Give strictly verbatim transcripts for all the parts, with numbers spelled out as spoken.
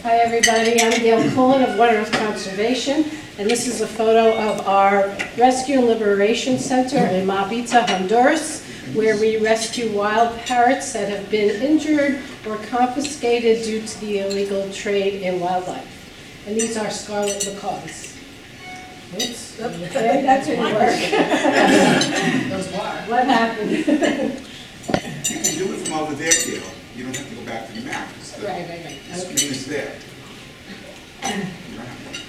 Hi everybody, I'm Gail Cullen of One Earth Conservation, and this is a photo of our Rescue and Liberation Center in Mabita, Honduras, where we rescue wild parrots that have been injured or confiscated due to the illegal trade in wildlife. And these are scarlet macaws. Oops, okay, that didn't work. Those were. What happened? You can do it from over there, Gail. You don't have to go back to the map. The, Right, right, right. the screen is there. You don't have to.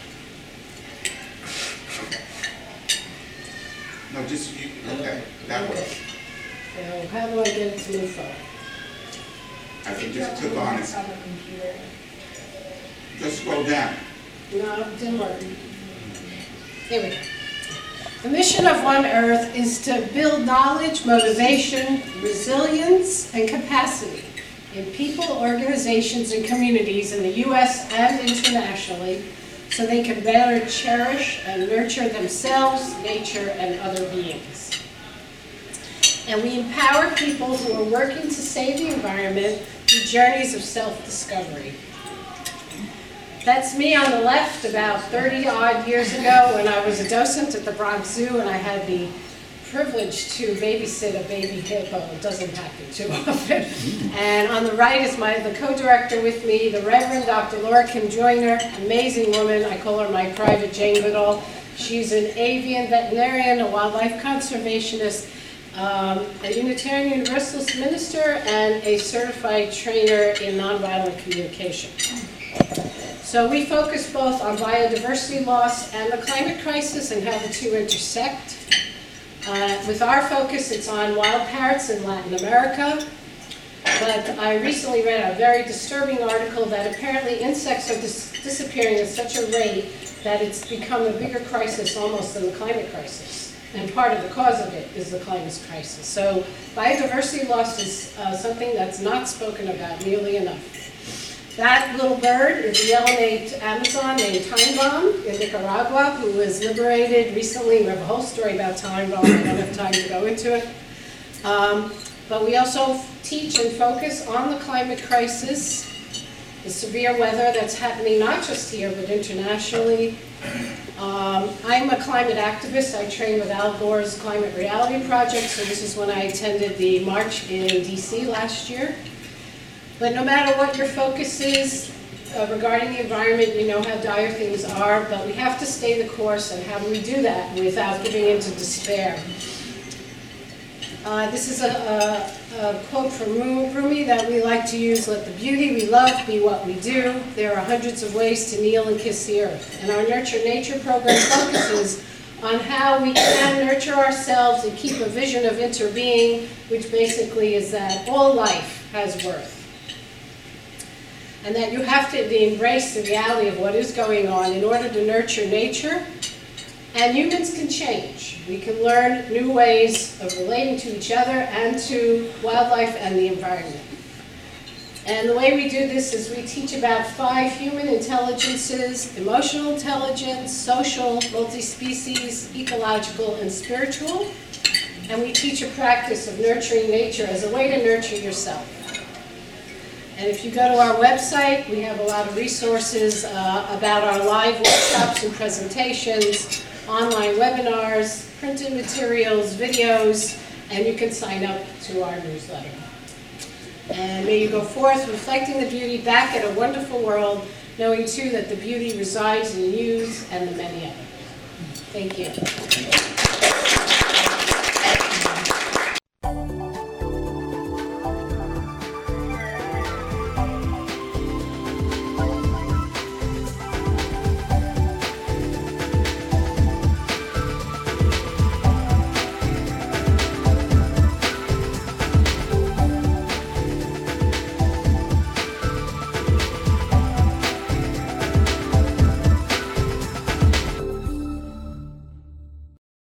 No, just, you, okay, that works. So how do I get it to move forward? I think just click on it. Just scroll down. No, it didn't work. Here we go. The mission of One Earth is to build knowledge, motivation, resilience, and capacity in people, organizations, and communities in the U S and internationally so they can better cherish and nurture themselves, nature, and other beings. And we empower people who are working to save the environment through journeys of self-discovery. That's me on the left about thirty odd years ago when I was a docent at the Bronx Zoo and I had the privilege to babysit a baby hippo. It doesn't happen too often. And on the right is my the co-director with me, the Reverend Doctor Laura Kim Joyner, amazing woman. I call her my private Jane Goodall. She's an avian veterinarian, a wildlife conservationist, um, a Unitarian Universalist minister, and a certified trainer in nonviolent communication. So we focus both on biodiversity loss and the climate crisis and how the two intersect. Uh, with our focus, it's on wild parrots in Latin America. But I recently read a very disturbing article that apparently insects are dis disappearing at such a rate that it's become a bigger crisis almost than the climate crisis. And part of the cause of it is the climate crisis. So biodiversity loss is uh, something that's not spoken about nearly enough. That little bird is a yellow-naped Amazon named Time Bomb in Nicaragua, who was liberated recently. We have a whole story about Time Bomb. I don't have time to go into it. Um, but we also teach and focus on the climate crisis, the severe weather that's happening not just here, but internationally. Um, I'm a climate activist. I train with Al Gore's Climate Reality Project, so this is when I attended the march in D C last year. But no matter what your focus is uh, regarding the environment, you know how dire things are, but we have to stay the course, and how do we do that without giving into despair? Uh, this is a, a, a quote from Rumi that we like to use: let the beauty we love be what we do. There are hundreds of ways to kneel and kiss the earth. And our Nurture Nature program focuses on how we can nurture ourselves and keep a vision of interbeing, which basically is that all life has worth. And that you have to embrace the reality of what is going on in order to nurture nature. And humans can change. We can learn new ways of relating to each other and to wildlife and the environment. And the way we do this is we teach about five human intelligences: emotional intelligence, social, multi-species, ecological, and spiritual. And we teach a practice of nurturing nature as a way to nurture yourself. And if you go to our website, we have a lot of resources uh, about our live workshops and presentations, online webinars, printed materials, videos, and you can sign up to our newsletter. And may you go forth reflecting the beauty back at a wonderful world, knowing too that the beauty resides in you and the many others. Thank you.